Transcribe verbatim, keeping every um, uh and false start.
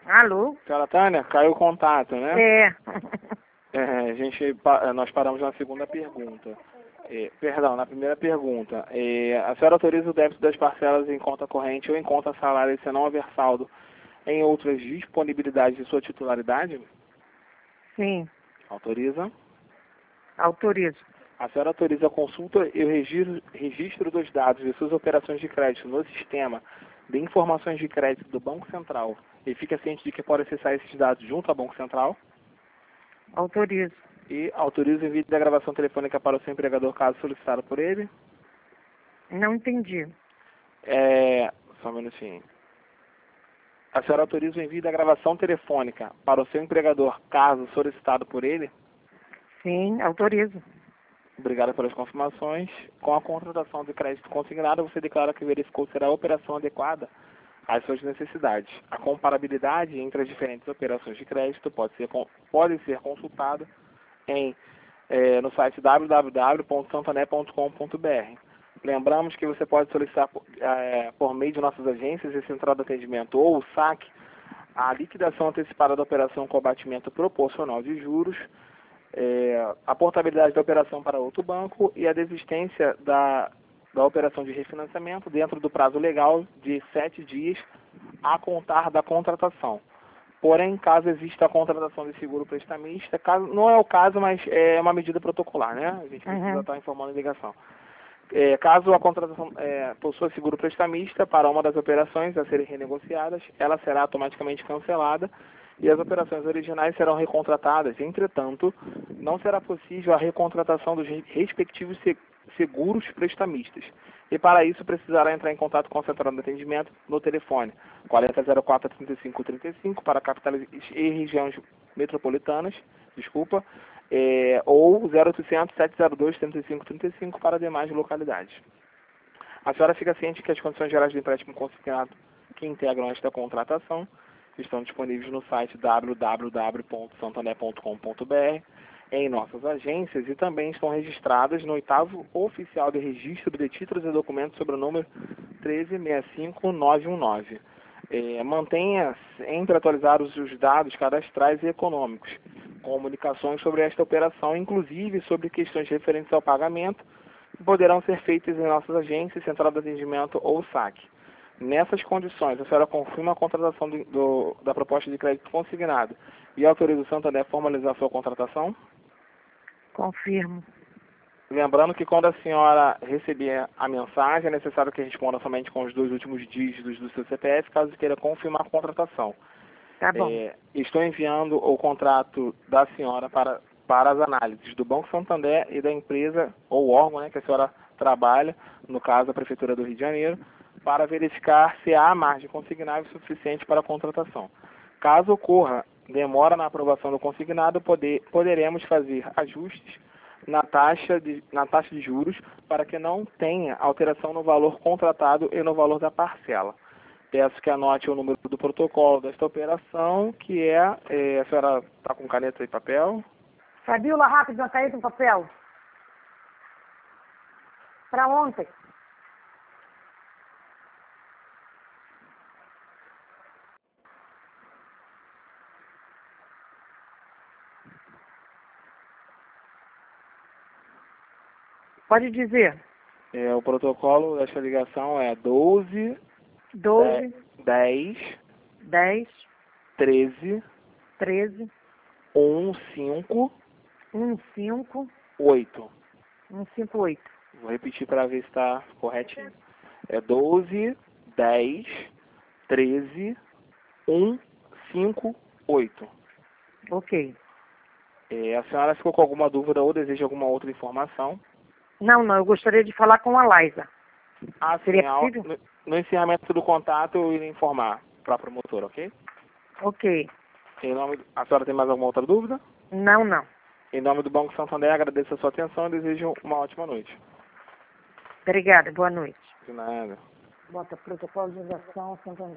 Alô? Senhora Tânia, caiu o contato, né? É. É, a gente, pa- nós paramos na segunda pergunta. É, perdão, na primeira pergunta. É, a senhora autoriza o débito das parcelas em conta corrente ou em conta salário se não haver saldo em outras disponibilidades de sua titularidade? Sim, Autoriza. autorizo. A senhora autoriza a consulta e o registro, registro dos dados de suas operações de crédito no sistema de informações de crédito do Banco Central e fica ciente de que pode acessar esses dados junto ao Banco Central? Autorizo. E autoriza o envio da gravação telefônica para o seu empregador caso solicitado por ele? Não entendi. É, só um minutinho. A senhora autoriza o envio da gravação telefônica para o seu empregador caso solicitado por ele? Sim, autorizo. Obrigado pelas confirmações. Com a contratação de crédito consignado, você declara que verificou ser a operação adequada às suas necessidades. A comparabilidade entre as diferentes operações de crédito pode ser, pode ser consultada em, eh, no site w w w ponto santander ponto com ponto b r. Lembramos que você pode solicitar por, eh, por meio de nossas agências e central de atendimento ou o saque a liquidação antecipada da operação com abatimento proporcional de juros, É, a portabilidade da operação para outro banco e a desistência da, da operação de refinanciamento dentro do prazo legal de sete dias a contar da contratação. Porém, caso exista a contratação de seguro prestamista, caso, não é o caso, mas é uma medida protocolar, né? A gente precisa Uhum. estar informando a ligação. É, caso a contratação é, possua seguro prestamista para uma das operações a serem renegociadas, ela será automaticamente cancelada e as operações originais serão recontratadas. Entretanto, não será possível a recontratação dos respectivos seguros prestamistas. E para isso precisará entrar em contato com a central de atendimento no telefone quarenta zero quatro, trinta e cinco trinta e cinco para capitais e regiões metropolitanas, desculpa, é, ou zero oitocentos, sete zero dois, trinta e cinco trinta e cinco para demais localidades. A senhora fica ciente que as condições gerais do empréstimo consignado que integram esta contratação estão disponíveis no site w w w ponto santander ponto com ponto b r, em nossas agências e também estão registradas no oitavo oficial de registro de títulos e documentos sobre o número treze seis cinco nove um nove. É, mantenha sempre atualizados os dados cadastrais e econômicos, comunicações sobre esta operação, inclusive sobre questões referentes ao pagamento, que poderão ser feitas em nossas agências, central de atendimento ou saque. Nessas condições, a senhora confirma a contratação do, do, da proposta de crédito consignado e autoriza o Santander a formalizar a sua contratação? Confirmo. Lembrando que quando a senhora receber a mensagem, é necessário que responda somente com os dois últimos dígitos do seu C P F, caso queira confirmar a contratação. Tá bom. É, estou enviando o contrato da senhora para, para as análises do Banco Santander e da empresa ou órgão, né, que a senhora trabalha, no caso a Prefeitura do Rio de Janeiro, para verificar se há margem consignável suficiente para a contratação. Caso ocorra demora na aprovação do consignado, poder, poderemos fazer ajustes na taxa, de, na taxa de juros para que não tenha alteração no valor contratado e no valor da parcela. Peço que anote o número do protocolo desta operação, que é, é a senhora está com caneta e papel? Fabiola, rápido, uma caneta e um papel. Para ontem. Pode dizer. É, o protocolo desta ligação é doze, doze, dez, dez, treze, treze, quinze, cinco, oito. um cinco oito. Vou repetir para ver se está corretinho. É doze, dez, treze, cinco, oito. Ok. É, a senhora ficou com alguma dúvida ou deseja alguma outra informação? Não, não, eu gostaria de falar com a Laisa. Ah, sim, Seria ao- possível? no, no encerramento do contato eu irei informar para a promotora, ok? Ok. Em nome, do- a senhora tem mais alguma outra dúvida? Não, não. Em nome do Banco Santander, agradeço a sua atenção e desejo uma ótima noite. Obrigada, boa noite. De nada. Bota protocolo de ação, Santander.